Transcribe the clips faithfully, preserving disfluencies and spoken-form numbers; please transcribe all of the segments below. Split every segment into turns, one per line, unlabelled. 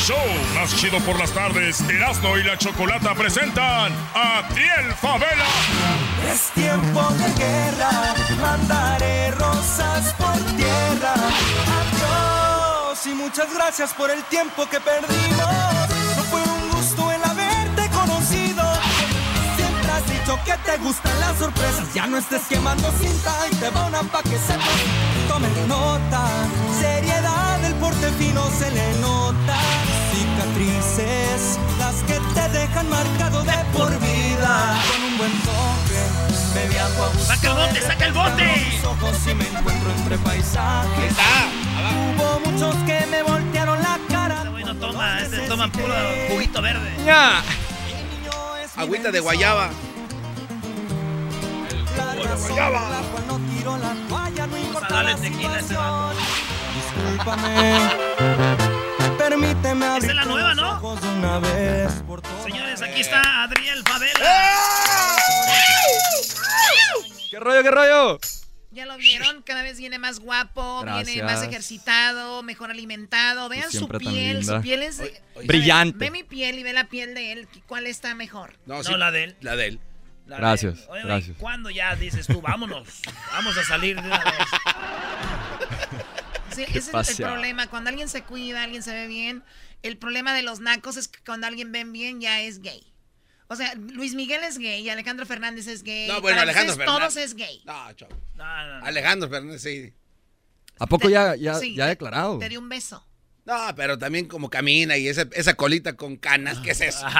show más chido por las tardes, Erasmo y la Chocolata presentan a Adriel Favela.
Es tiempo de guerra, mandaré rosas por tierra. Adiós y muchas gracias por el tiempo que perdimos. No fue un gusto el haberte conocido. Siempre has dicho que te gustan las sorpresas. Ya no estés quemando cinta y te van pa' que sepas. Tomen nota, seriedad, el porte fino se le nota. Cicatrices, las que te dejan marcado de por vida. Con un buen toque, me viajo a buscar.
¡Saca el bote, saca el bote!
Mis ojos y me encuentro entre paisajes. Hubo muchos que me voltearon la cara.
Este güey no toma, este toma puro juguito verde.
¡Ya! Agüita de guayaba.
Guayaba.
Vamos a darle tequila a ese vato.
Discúlpame. Permíteme abrir.
Esa es la nueva, ¿no?
los ojos de una vez por todas.
Señores, aquí está Adriel Favela.
¿Qué rollo, qué rollo?
Ya lo vieron, cada vez viene más guapo,
Gracias.
viene más ejercitado, mejor alimentado. Vean su
siempre tan
piel,
linda.
su piel es
Oye, oye. Brillante.
Ve mi piel y ve la piel de él, ¿cuál está mejor?
No, no sí, la de él.
La de él.
La
Gracias,
de él. Oye,
gracias.
¿cuándo ya dices tú, vámonos? Vamos a salir de una vez.
Sí, ese es el, el problema, cuando alguien se cuida, alguien se ve bien. El problema de los nacos es que cuando alguien ven bien ya es gay. O sea, Luis Miguel es gay, Alejandro Fernández es gay.
No, bueno,
Para
Alejandro
ustedes
Fernández.
todos es gay.
No, chavo.
No, no, no.
Alejandro Fernández, sí. ¿A poco ya, ya,
Sí,
ya ha
te-
declarado?
Te dio un beso.
No, pero también como camina y esa, esa colita con canas, ¿qué es eso?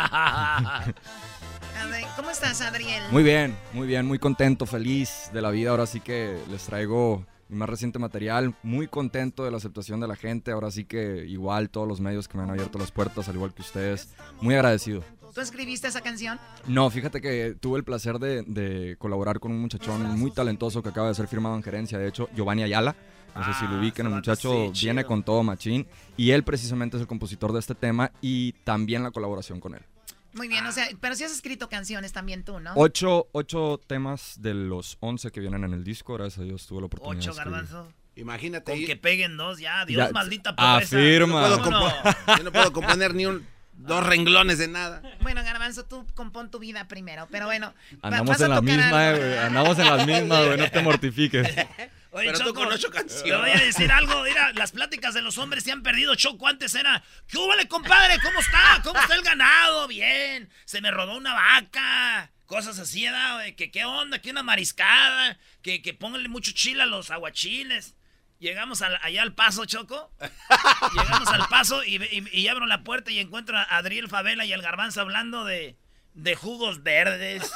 A ver, ¿cómo estás, Adriel?
Muy bien, muy bien, muy contento, feliz de la vida. Ahora sí que les traigo mi más reciente material, muy contento de la aceptación de la gente. Ahora sí que igual todos los medios que me han abierto las puertas, al igual que ustedes, muy agradecido.
¿Tú escribiste esa canción?
No, fíjate que tuve el placer de, de colaborar con un muchachón muy talentoso que acaba de ser firmado en gerencia, de hecho, Giovanni Ayala. No sé si lo ubican, el muchacho
sí,
viene
chido.
con todo machín y él precisamente es el compositor de este tema y también la colaboración con él.
Muy bien, o sea, pero sí has escrito canciones también tú, ¿no?
Ocho, ocho temas de los once que vienen en el disco, gracias a Dios tuve la oportunidad
Ocho,
de escribir.
garbanzo.
Imagínate.
Con
y-
que peguen dos, ya. Dios,
Ya,
maldita pobreza.
afirma.
Yo no, puedo
¿Cómo no?
compo- yo no puedo componer ni un dos renglones de nada.
Bueno, Garbanzo, tú compón tu vida primero, pero bueno. va-
Andamos
vas a
en la
tocar
misma,
algo.
güey. Andamos en las mismas, güey. No te mortifiques.
Oye,
Pero tú
Choco,
con ocho
te
canciones.
voy a decir algo. Mira, las pláticas de los hombres se han perdido. Choco, antes era, ¿qué húbole, compadre? ¿Cómo está? ¿Cómo está el ganado? Bien. Se me rodó una vaca. Cosas así, ¿verdad, güey? Que qué onda, que una mariscada. Que, que pónganle mucho chile a los aguachiles. Llegamos al- allá al Paso, Choco. Llegamos al Paso y, y- y abro la puerta y encuentro a Adriel Favela y el Garbanzo hablando de, de jugos verdes.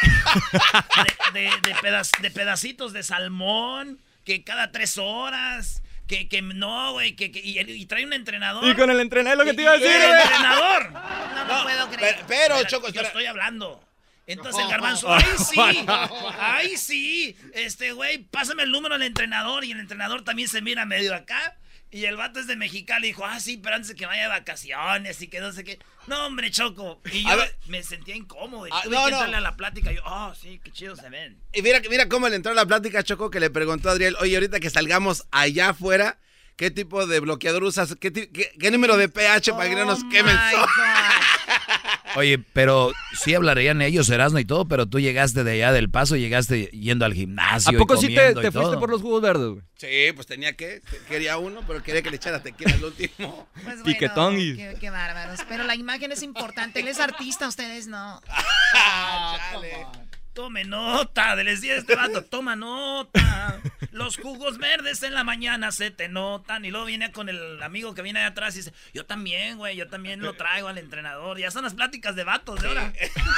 De, de, de pedaz- de pedacitos de salmón. Que cada tres horas. Que, que no, güey. Que, que- y, y trae un entrenador.
Y con el entrenador, lo que te iba a
Y-
decir,
y el
güey.
entrenador.
No lo puedo creer.
Pero, pero,
Espera,
Choco,
yo
espera.
estoy hablando. Entonces el Garbanzo, ¡ay sí! ¡Ay sí! Este güey, pásame el número del entrenador. Y el entrenador también se mira medio acá. Y el vato es de Mexicali y dijo, ah, sí, pero antes de que vaya de vacaciones y que no sé qué. No, hombre, Choco. Y
A
yo
ver.
me sentía incómodo. Y
Ah,
tuve
no,
que
no.
entrarle a la plática. Y yo, oh, sí, qué chido se ven.
Y mira, mira cómo le entró a la plática, Choco, que le preguntó a Adriel, oye, ahorita que salgamos allá afuera, ¿qué tipo de bloqueador usas? ¿Qué, ti- qué- qué número de pH para que no nos
Oh
quemen?
my
So-
God.
Oye, pero sí hablarían ellos, Erasmo y todo, pero tú llegaste de allá del Paso, llegaste yendo al gimnasio.
¿A poco
y
sí te,
comiendo
te
y
fuiste
todo.
por los jugos verdes, güey?
Sí, pues tenía que, quería uno, pero quería que le echara tequila al último.
Pues bueno,
Piquetón y-
Qué, qué bárbaros. Pero la imagen es importante. Él es artista, ustedes no.
Chale.
Tome nota, les decía a este vato, toma nota. Los jugos verdes en la mañana se te notan. Y luego viene con el amigo que viene de atrás y dice, yo también, güey, yo también lo traigo al entrenador. Ya son las pláticas de vatos de ahora.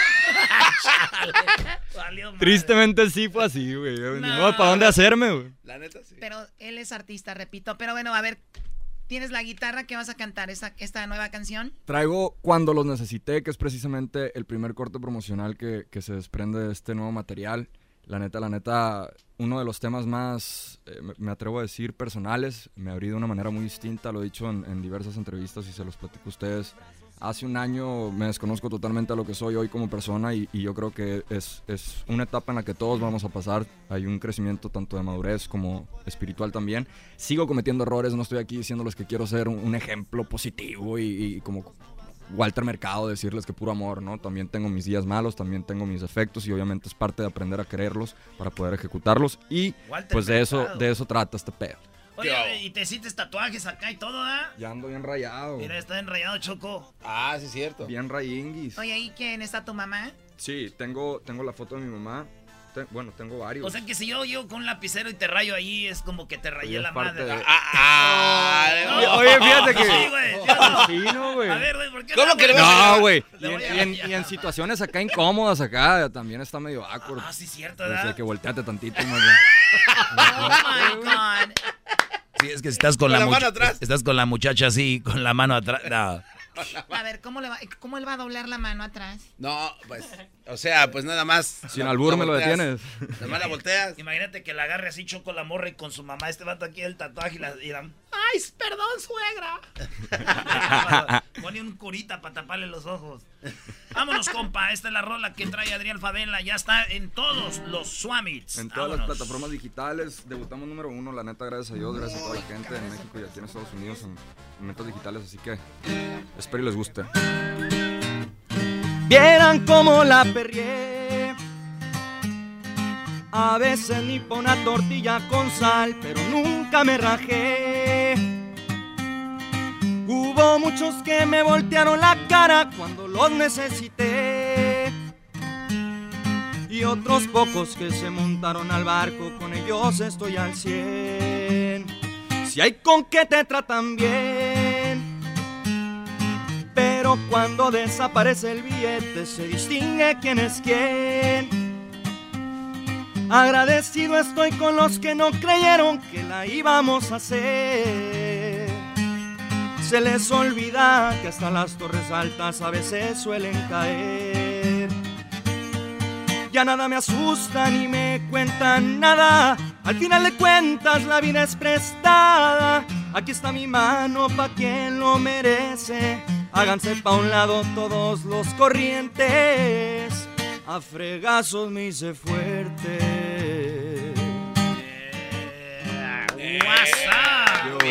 Chale, valió madre.
Tristemente sí fue así, güey. Ni
No.
modo para dónde hacerme, güey.
La neta, sí.
Pero él es artista, repito. Pero bueno, a ver, ¿tienes la guitarra que vas a cantar esta, esta nueva canción?
Traigo Cuando los necesité, que es precisamente el primer corte promocional que, que se desprende de este nuevo material. La neta, la neta, uno de los temas más, eh, me, me atrevo a decir, personales. Me abrí de una manera muy distinta, lo he dicho en, en diversas entrevistas y se los platico a ustedes. hace un año me desconozco totalmente a lo que soy hoy como persona y, y yo creo que es, es una etapa en la que todos vamos a pasar. Hay un crecimiento tanto de madurez como espiritual también. Sigo cometiendo errores, no estoy aquí diciéndoles que quiero ser un, un ejemplo positivo y, y como Walter Mercado decirles que puro amor, ¿no? También tengo mis días malos, también tengo mis defectos y obviamente es parte de aprender a quererlos para poder ejecutarlos y
Walter
pues de eso,
Mercado.
de eso trata este pedo.
Oye, ¿y te hiciste tatuajes acá y todo, ah?
Ya ando bien rayado.
Mira, está enrayado, Choco.
Ah, sí es cierto.
Bien rayinguis.
Oye, ¿y quién está tu mamá?
Sí, tengo, tengo la foto de mi mamá. Te- bueno, tengo varios.
O sea que si yo llego con un lapicero y te rayo ahí, es como que te rayé
es
la
parte
madre.
de-
Ah,
No.
Oye, fíjate que...
Sí, güey. ¿sí o no?
Sí, no, güey.
A ver, güey, ¿por qué
¿Cómo
no,
que le
güey?
vas a-
No, güey. Y,
Le voy
en-
a
y en-
rayar.
y en situaciones acá incómodas acá también está medio awkward.
Ah, sí, cierto,
O sea,
¿verdad?
que volteate tantito. más
Oh my God.
Sí, es que si estás con,
Con
la,
la mano
mucha-
atrás.
estás con la muchacha así, con la mano atrás. No.
A ver, ¿cómo, le va, ¿cómo él va a doblar la mano atrás?
No, pues, o sea, pues nada más.
Sin
la-
albur
la
me lo
volteas.
detienes.
Nada más la volteas.
Imagínate que la agarre así Choco la morra y con su mamá, este vato aquí el tatuaje y la... Y la ¡ay, perdón, suegra! Pone un curita para taparle los ojos. Vámonos, compa. Esta es la rola que trae Adrián Favela. Ya está en todos los Swamits.
En todas las
Vámonos.
plataformas digitales, debutamos número uno, la neta, gracias a Dios, gracias a toda la gente en México y aquí en Estados Unidos en momentos digitales, así que espero y les guste.
Vieran cómo la perrié. A veces ni por una tortilla con sal, pero nunca me rajé. Hubo muchos que me voltearon la cara cuando los necesité. Y otros pocos que se montaron al barco, con ellos estoy al cien. Si hay con que te tratan bien, pero cuando desaparece el billete se distingue quién es quién. Agradecido estoy con los que no creyeron que la íbamos a hacer. Se les olvida que hasta las torres altas a veces suelen caer. Ya nada me asusta ni me cuentan nada. Al final de cuentas la vida es prestada. Aquí está mi mano pa' quien lo merece. Háganse pa' un lado todos los corrientes. A fregazos me hice fuerte.
Eh, WhatsApp.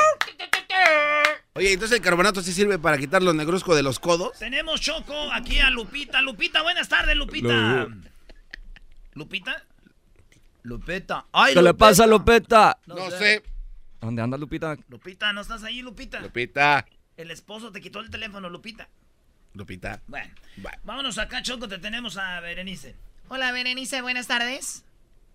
Oye, entonces el carbonato sí sirve para quitar los negruzcos de los codos.
Tenemos, Choco, aquí a Lupita. Lupita, buenas tardes, Lupita. ¿Lupita? Lupita. Ay,
¿Qué le pasa, Lupita?
No, sé.
¿Dónde anda Lupita?
Lupita, ¿no estás ahí, Lupita?
Lupita.
El esposo te quitó el teléfono, Lupita.
Lupita.
Bueno,
Bueno.
vámonos acá, Choco, te tenemos a Berenice.
Hola, Berenice, buenas tardes.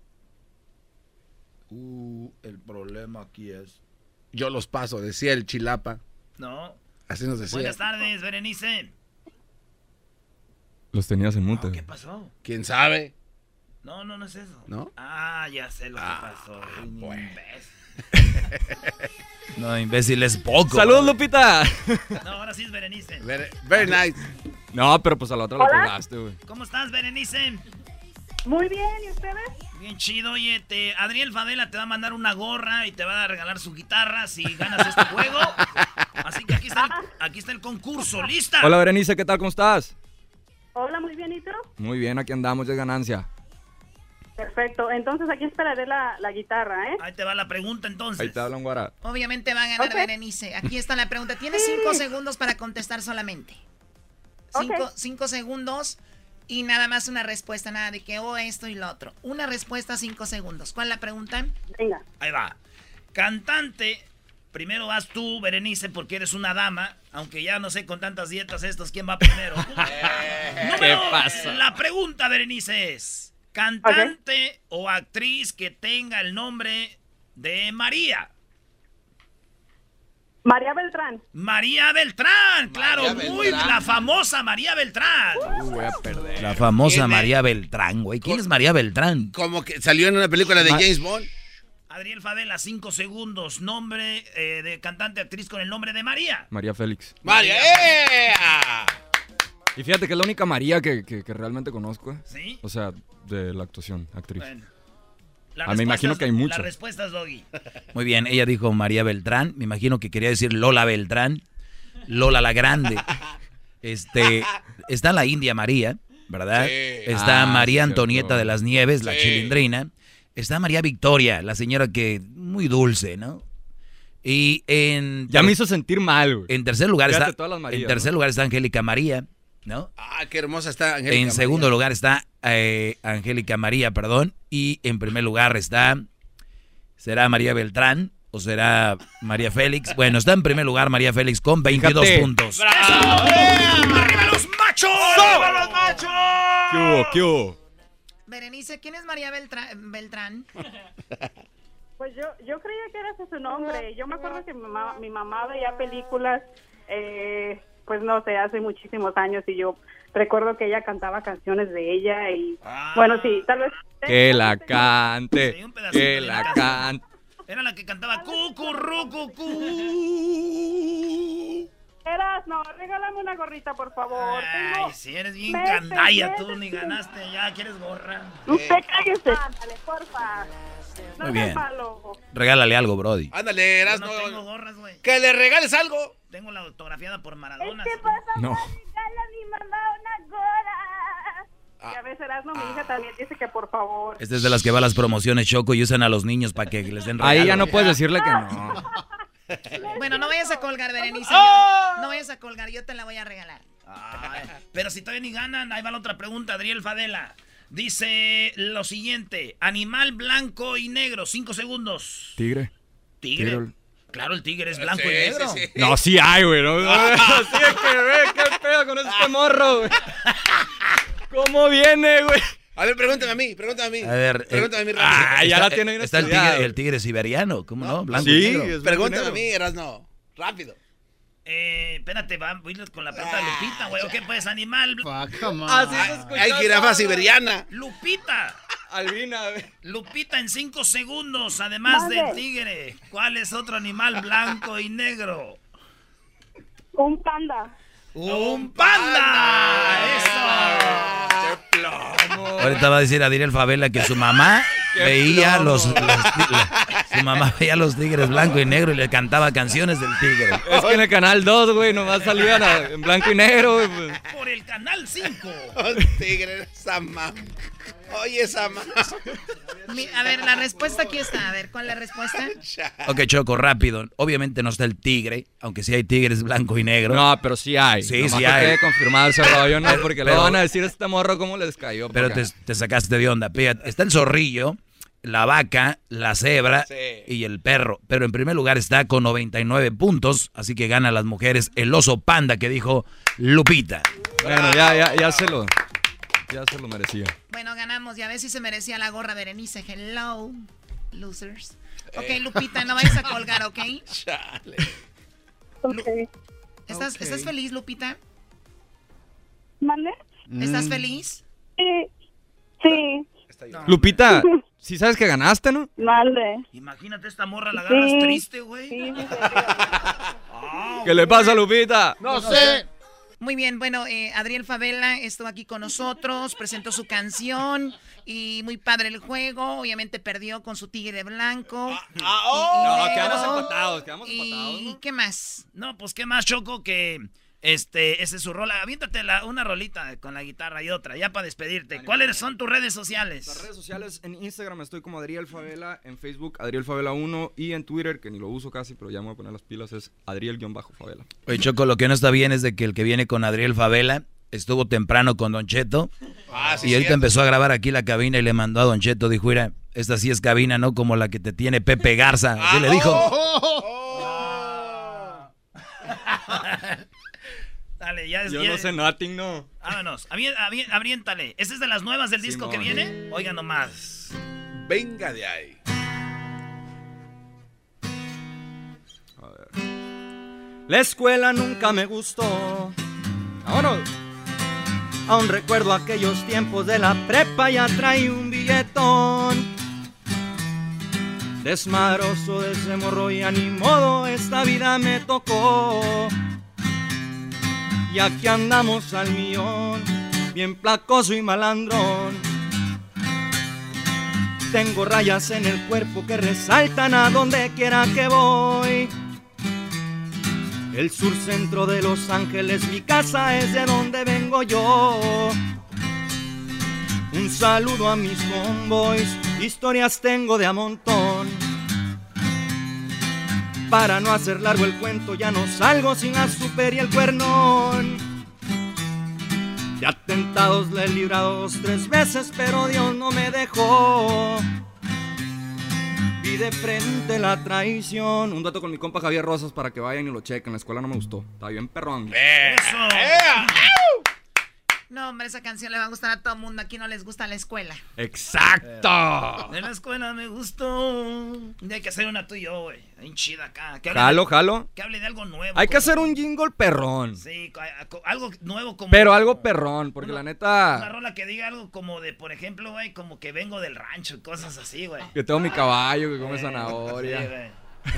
Uh, el problema aquí es...
Yo los paso, decía el Chilapa.
No.
Así nos decía.
Buenas tardes, Berenice.
Los tenías en mute.
¿Qué pasó?
¿Quién sabe?
No, no, no es eso.
¿No?
Ah, ya sé lo
Ah,
que pasó.
bueno.
Imbécil.
No, imbécil, es poco.
¡Saludos, Lupita!
No, ahora sí es Berenice.
Very, very nice.
No, pero pues a la otra la pegaste, güey.
¿Cómo estás, Berenice?
Muy bien, ¿y ustedes?
Bien chido, oye, te, Adriel Favela te va a mandar una gorra y te va a regalar su guitarra si ganas este juego. Así que aquí está el, aquí está el concurso, ¿lista?
Hola, Berenice, ¿qué tal? ¿Cómo estás?
Hola, muy bien, ¿y tú?
Muy bien, aquí andamos de ganancia.
Perfecto, entonces aquí esperaré la, la guitarra, ¿eh?
Ahí te va la pregunta entonces.
Ahí te hablan, Guara.
Obviamente va a ganar
Ok.
Berenice. Aquí está la pregunta. Tienes cinco segundos para contestar solamente. Cinco,
Ok.
cinco segundos y nada más una respuesta. Nada de que o esto y lo otro. Una respuesta, cinco segundos. ¿Cuál es la pregunta?
Venga.
Ahí va. Cantante. Primero vas tú, Berenice, porque eres una dama. Aunque ya no sé con tantas dietas estos quién va primero.
¿Qué pasa?
La pregunta, Berenice, es: ¿cantante o actriz que tenga el nombre de María?
María Beltrán.
María Beltrán, claro,
María
muy
Beltrán.
la famosa María Beltrán.
Uh, voy a perder.
La famosa
¿Quién es?
María Beltrán, güey. ¿Quién es María Beltrán?
Como que salió en una película de
Ma-
James Bond.
Adriel Favela, cinco segundos. Nombre eh, de cantante actriz con el nombre de María.
María Félix.
María. ¡Eh!
Y fíjate que es la única María que, que, que realmente conozco, ¿eh?
¿Sí?
O sea, de la actuación, actriz.
Bueno. La
Ah, me imagino
respuesta
que hay
es-
muchas.
La respuesta es Doggy.
Muy bien, ella dijo María Beltrán. Me imagino que quería decir Lola Beltrán. Lola la Grande. Este, está la India María, ¿verdad?
Sí.
Está
Ah,
María
cierto.
Antonieta de las Nieves, la
Sí.
chilindrina. Está María Victoria, la señora que muy dulce, ¿no? Y en
Ya me hizo sentir mal, güey.
en tercer lugar
Fíjate
está
todas las Marías,
en tercer
¿no?
lugar está Angélica María, ¿no?
Ah, qué hermosa está Angélica
En segundo
María.
lugar está eh, Angélica María, perdón, y en primer lugar está ¿será María Beltrán o será María Félix? Bueno, está en primer lugar María Félix con veintidós
Fíjate.
puntos.
¡Arriba los machos! ¡Arriba los machos!
¿Qué hubo? ¿Qué hubo?
Berenice, ¿quién es María Beltra- Beltrán?
Pues yo, yo creía que era ese su nombre. Yo me acuerdo que mi mamá, mi mamá veía películas, eh, pues no sé, hace muchísimos años y yo recuerdo que ella cantaba canciones de ella y
Ah.
bueno, sí, tal vez...
Que la cante.
Sí, un pedacito
Que
de
la
la
cante.
Era la que cantaba cucurrucucú.
Eras, no, regálame una gorrita, por favor. Tengo-
Ay, si eres bien
meses,
gandalla tú,
meses
ni
sin-
ganaste, ya quieres gorra.
Usted cállese. Ándale, porfa. No
Muy
seas
bien.
malo.
Regálale algo, Brody.
Ándale,
Yo
eras
no tengo gorras, güey.
Que le regales algo.
Tengo la autografiada por Maradona.
¿Qué pasa?
No.
Regala a mi mamá una gorra.
Ah.
Y a veces Erasmo, mi hija también dice que por favor.
Esta es de las que va a las promociones Choco y usan a los niños para que les den regalo.
Ahí ya no puedes decirle que no.
Bueno, no vayas a colgar, Berenice. yo- no vayas a colgar, yo te la voy a regalar.
Ay, pero si todavía ni ganan, ahí va la otra pregunta, Adriel Fadela. Dice lo siguiente: animal blanco y negro, cinco segundos.
Tigre.
Tigre.
Tigre.
Claro, el tigre es blanco
Sí,
y negro.
sí, sí.
No, sí hay, güey. No, no, sí hay que ver qué pedo con este morro, güey. ¿Cómo viene, güey?
A ver, pregúntame a mí, pregúntame a mí.
A ver,
Pregúntame a mí
Ah,
rápido.
ya la tiene bien
Está el
estudiada.
tigre, el tigre siberiano, ¿cómo no? Blanco y
Sí,
negro.
es blanco y
Pregúntame a
negro.
mí, Erasno. Rápido.
Eh, espérate, va, voy con la pregunta de Lupita, güey. ¿O qué pues, animal? bl-
Así se escucha.
Hay jirafa siberiana.
Lupita.
Albina, güey.
Lupita en cinco segundos, además del tigre. ¿Cuál es otro animal blanco y negro?
Un panda.
¡Un panda! ¡Eso!
¡Qué plomo!
Ahorita va a decir Adriel Favela que su mamá
Qué
veía
plomo.
los, los ti- la- su mamá veía los tigres blanco y negro y le cantaba canciones del tigre.
Es que en el canal dos, güey, nomás salían a- en blanco y negro, güey. Pues.
Por el canal cinco.
Un tigre, Sama. Oye, Sama.
Mi- a ver, la respuesta aquí está. A ver, ¿cuál es la respuesta?
Ok, Choco, rápido. Obviamente no está el tigre, aunque sí hay tigres blanco y negro.
No, pero sí hay.
Sí,
Nomás
sí
que
hay.
quede confirmado ese rollo, ¿no? Porque
pero-
le van a decir a este morro cómo les cayó.
Pero
porque-
te, te sacaste de onda. Fíjate, está el zorrillo, la vaca, la cebra
Sí.
y el perro. Pero en primer lugar está con noventa y nueve puntos, así que gana las mujeres el oso panda que dijo Lupita.
Bueno, ya, ya, ya se lo... Ya se lo merecía.
Bueno, ganamos. Ya ves si se merecía la gorra, Berenice. Hello, losers. Ok,
Eh.
Lupita, no vayas a colgar, ¿ok?
Chale.
Ok.
¿Estás,
Ok.
¿estás feliz, Lupita?
¿Mande?
¿Estás feliz?
Sí. Sí.
Lupita, sí sabes que ganaste, ¿no?
Mande.
Imagínate esta morra, la agarras
Sí.
triste, güey.
Sí, sí,
Ah,
¿Qué le pasa, Lupita?
No sé.
Muy bien, bueno, eh, Adriel Favela estuvo aquí con nosotros, presentó su canción y muy padre el juego. Obviamente perdió con su tigre blanco. y- y
No,
negro.
quedamos empatados, quedamos
¿Y
empatados, ¿no?
qué más?
No, pues qué más, Choco, que este, ese es su rola. Aviéntate la, una rolita con la guitarra y otra, ya para despedirte. ¿Cuáles son tus redes
Las
sociales?
redes sociales, en Instagram estoy como Adriel Favela, en Facebook Adriel Favela uno y en Twitter, que ni lo uso casi, pero ya me voy a poner las pilas, es Adriel-Favela.
Oye, Choco, lo que no está bien es de que el que viene con Adriel Favela estuvo temprano con Don Cheto
Ah, sí,
y ahorita
cierto.
empezó a grabar aquí la cabina y le mandó a Don Cheto, dijo, mira, esta sí es cabina, ¿no? Como la que te tiene Pepe Garza. Así
Ah,
le dijo.
oh.
Dale, ya es.
Yo
ya-
no sé nothing, no.
Vámonos, avien- avien- aviéntale. ¿Esta es de las nuevas del disco que
Simón.
viene? Oiga nomás.
Venga de ahí.
A ver. La escuela nunca me gustó. Vámonos. Aún recuerdo aquellos tiempos de la prepa, ya traí un billetón. Desmadroso de ese morro, ya ni modo, esta vida me tocó. Y aquí andamos al millón, bien placoso y malandrón. Tengo rayas en el cuerpo que resaltan a donde quiera que voy.
El sur centro de Los Ángeles, mi casa es de donde vengo yo. Un saludo a mis homeboys, historias tengo de a montón. Para no hacer largo el cuento, ya no salgo sin la super y el cuernón. De atentados le he librado dos, tres veces, pero Dios no me dejó. Vi de frente la traición.
Un dato con mi compa Javier Rosas para que vayan y lo chequen. La escuela no me gustó. Está bien perrón.
Eso.
No, hombre, esa canción le va a gustar a todo el mundo. Aquí no les gusta la escuela.
¡Exacto!
De la escuela me gustó. Hay que hacer una tú y yo, güey. Bien chida acá. Que hable
Jalo,
de,
jalo.
Que hable de algo nuevo.
Hay que
como,
hacer un jingle perrón.
Sí, algo nuevo como...
Pero algo perrón, porque
una,
la neta...
Una rola que diga algo como de, por ejemplo, güey, como que vengo del rancho y cosas así, güey.
Que tengo mi caballo, que come
eh,
zanahoria.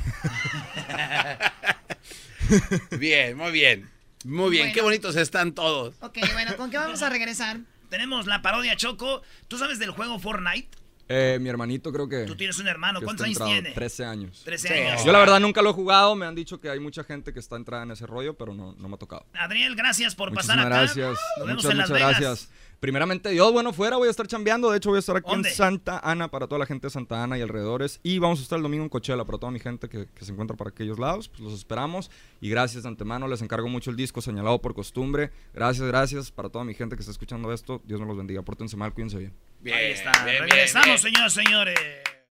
Sí,
Bien, muy bien. Muy bien,
Bueno.
qué bonitos están todos.
Ok, bueno, ¿con qué vamos a regresar?
Tenemos la parodia Choco. ¿Tú sabes del juego Fortnite?
Eh, mi hermanito creo que...
Tú tienes un hermano.
que
¿Cuántos
está
años
entrado,
tiene?
trece años.
trece
Sí.
años.
Yo la verdad nunca lo he jugado, me han dicho que hay mucha gente que está entrada en ese rollo, pero no, no me ha tocado.
Adriel, gracias por
Muchísimas
pasar acá.
gracias,
Nos vemos
muchas,
en Las
muchas
Vegas.
gracias. Primeramente, Dios, bueno, fuera voy a estar chambeando, de hecho voy a estar aquí
¿Dónde?
en Santa Ana para toda la gente de Santa Ana y alrededores, y vamos a estar el domingo en Coachella para toda mi gente que, que se encuentra por aquellos lados, pues los esperamos, y gracias de antemano, les encargo mucho el disco Señalado por Costumbre, gracias, gracias para toda mi gente que está escuchando esto, Dios me los bendiga, pórtense mal, cuídense bien.
Bien,
Ahí está.
bien, bien,
Regresamos,
bien.
señores, señores.